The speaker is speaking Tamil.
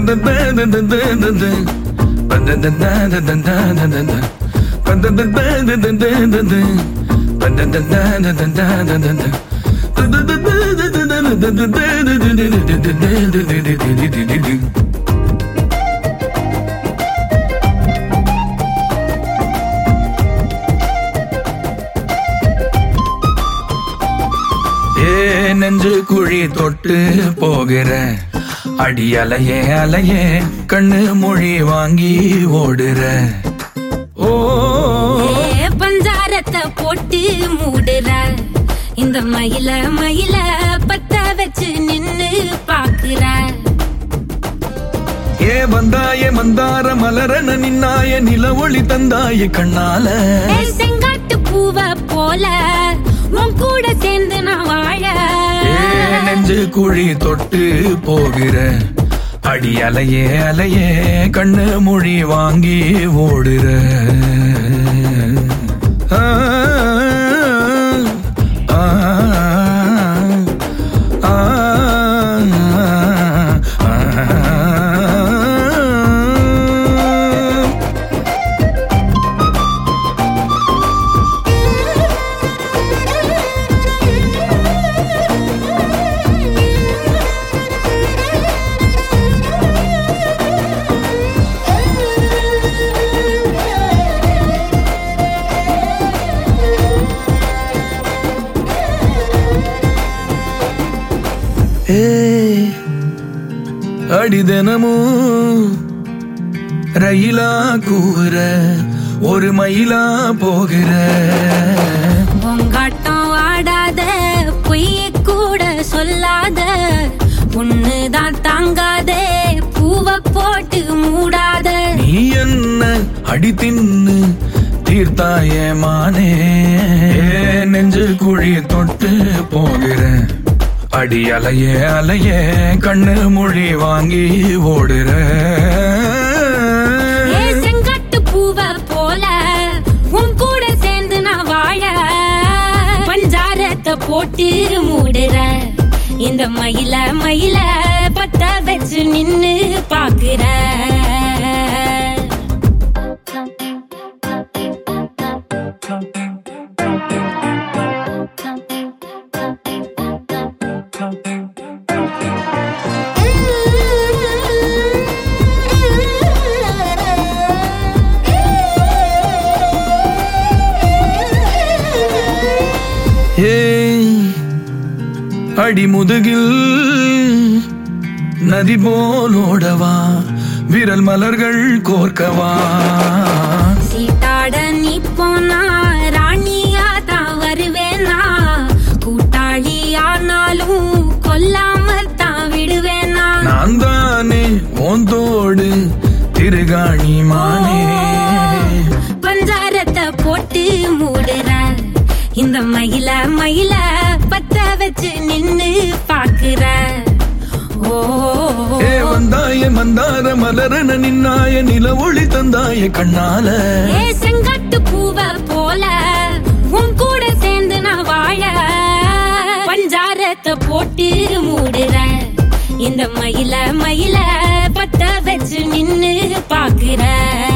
நெஞ்சு குழி தொட்டு போகிற அடி அலையே அலையே கண்ணு மொழி வாங்கி ஓடுற ஓ பஞ்சாரத்தை போட்டு மூடுற இந்த மயில மயில பத்த வச்சு நின்னு பாக்குற ஏ வந்தாய மந்தார மலரன நின்னாய நில ஒளி தந்தாய கண்ணால செங்காட்டு பூவ போல உன் கூட சேர்ந்து நான் வாழ நெஞ்சு குழி தொட்டு போகிற அடி அலையே அலையே கண்ணு மொழி வாங்கி ஓடுற அடி தினமும் ரயிலா கூற ஒரு மயிலா போகிற பொங்காட்டம் ஆடாத பொய்ய கூட சொல்லாத பொண்ணுதான் தாங்காதே பூவ போட்டு மூடாத நீ என்ன அடி தின்னு தீர்த்தாய மானே நெஞ்சு குழி தொட்டு போகிற அடி அலையே அலையே கண்ணு மொழி வாங்கி ஓடுற செங்காட்டு பூவ போல உன் கூட சேர்ந்து நான் வாழ பஞ்சாரத்தை போட்டு மூடுற இந்த மயில மயில பத்த வச்சு நின்னு பாக்குற அடி முதுகில் நதி போலோடவா விரல் மலர்கள் கோர்க்கவா சீட்டாட நீ போனா ராணியா தான் வருவேனா கூட்டாளி ஆனாலும் கொல்லாம தான் விடுவேனா நான் தானே ஓந்தோடு திருகாணி மானே பஞ்சாரத்தை போட்டு மூடுற இந்த மயில மயில பத்த வச்சு நின்னு பாக்குற வந்தாய மந்தார மலரன நின்னாய நில ஒளி தந்தாய கண்ணால செங்காட்டு பூவ போல உன் கூட சேர்ந்து நான் வாழ பஞ்சாரத்தை போட்டு மூடுற இந்த மயில மயில பத்த வச்சு நின்னு பாக்குற